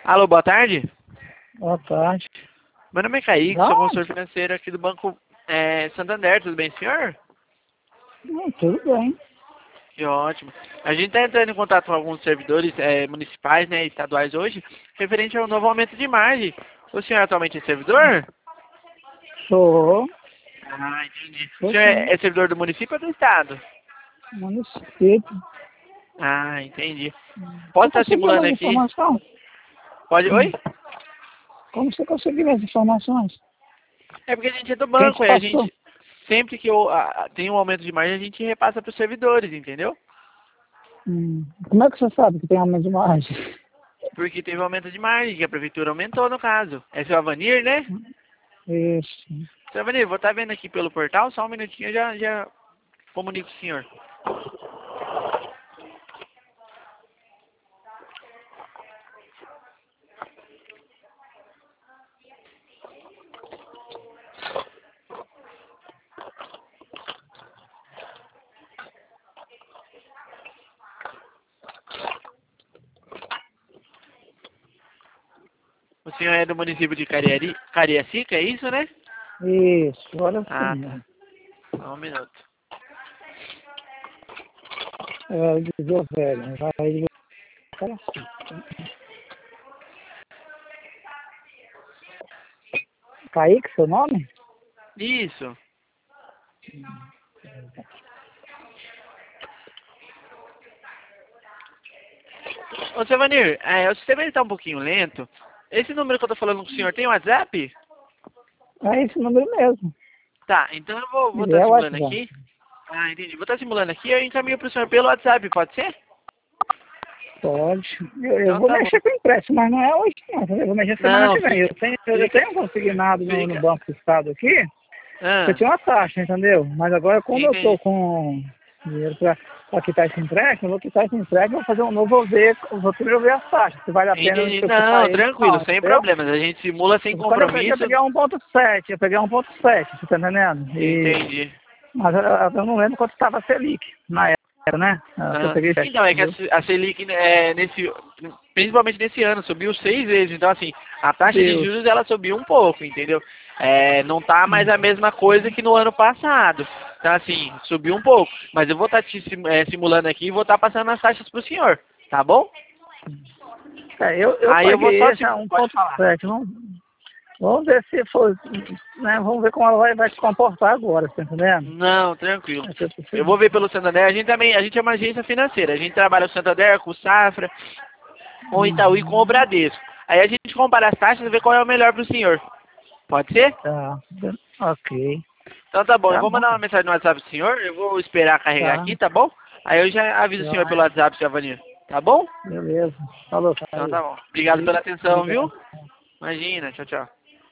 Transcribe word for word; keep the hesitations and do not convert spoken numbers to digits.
Alô, boa tarde. Boa tarde. Meu nome é Kaique, Não. sou consultor financeiro aqui do Banco é, Santander. Tudo bem, senhor? Hum, tudo bem. Que ótimo. A gente está entrando em contato com alguns servidores é, municipais, né, estaduais hoje, referente ao novo aumento de margem. O senhor atualmente é servidor? Sou Ah, entendi. O Sou senhor sim. é é servidor do município ou do estado? Município. Ah, entendi. Posso Você estar conseguiu simulando mais aqui? informação? Pode? Hum. Oi? Como você conseguiu as informações? É porque a gente é do Quem te banco, e a passou? gente, sempre que eu, a, tem um aumento de margem, a gente repassa para os servidores, entendeu? Hum. Como é que você sabe que tem aumento de margem? Porque teve um aumento de margem, que a prefeitura aumentou no caso. É seu Avanir, né? Isso. Seu Avanir, vou estar vendo aqui pelo portal, só um minutinho, eu já, já comunico com o senhor. O senhor é do município de Cariari, Cariacica, é isso, né? Isso. Olha Ah, assim. tá. Só um minuto. É, dizer velho. Vai dizer cara assim. Kaique, seu nome? Isso. Ô, seu Avanir, é, o sistema está um pouquinho lento. Esse número que eu tô falando com o senhor tem WhatsApp? É esse número mesmo. Tá, então eu vou vou Ele estar é o simulando WhatsApp. aqui. Ah, entendi. Vou estar simulando aqui e eu encaminho pro senhor pelo WhatsApp, pode ser? Pode. Eu, eu Então vou tá bom. mexer com o empréstimo, mas não é hoje não. Eu vou mexer semana Não, que vem. Eu fica, tenho, eu fica, tenho consignado no, no fica. Banco do Estado aqui, porque Ah, tinha uma taxa, entendeu? Mas agora, como eu tô entendi. com dinheiro para quitar esse empréstimo, eu vou quitar esse empréstimo, vou fazer um novo, vou ver, vou primeiro ver as taxas, se vale a pena Entendi. eu quitar Não, ele ou tranquilo, não, sem entendeu? problemas. A gente simula sem Quando eu peguei, eu compromisso. peguei um ponto sete, eu peguei um ponto sete, você tá entendendo? E, Entendi. mas eu, eu não lembro quanto estava a Selic na época, né? Ah, que eu Aham. peguei sete, Então, é que a, entendeu? Se- a Selic, é, nesse, principalmente nesse ano, subiu seis vezes. Então, assim, a taxa de Deus. juros ela subiu um pouco, entendeu? É, não tá mais Hum. a mesma coisa que no ano passado. Então, assim, subiu um pouco. Mas eu vou estar te sim- é, simulando aqui e vou estar passando as taxas pro senhor, tá bom? É, eu, eu Aí eu vou paguei só esse a simular. Pode falar. um ponto sete. Vamos, vamos ver se for, né? Vamos ver como ela vai, vai se comportar agora, tá entendendo? Não, tranquilo. É que eu Eu preciso- vou ver pelo Santander. A gente também, a gente é uma agência financeira. A gente trabalha com o Santander, com o Safra, com o Itaú e com o Uhum. Bradesco. Aí a gente compara as taxas e vê qual é o melhor pro senhor. Pode ser? Tá, ok. Então tá bom. Eu Tá vou bom, mandar uma mensagem no WhatsApp pro senhor. Eu vou esperar carregar tá. aqui, tá bom? Aí eu já aviso o senhor pelo Tá, WhatsApp, seu Avanir. Tá bom? beleza. Falou, Então Caio. tá bom. Obrigado pela atenção, viu? Obrigado. Imagina. Tchau, tchau.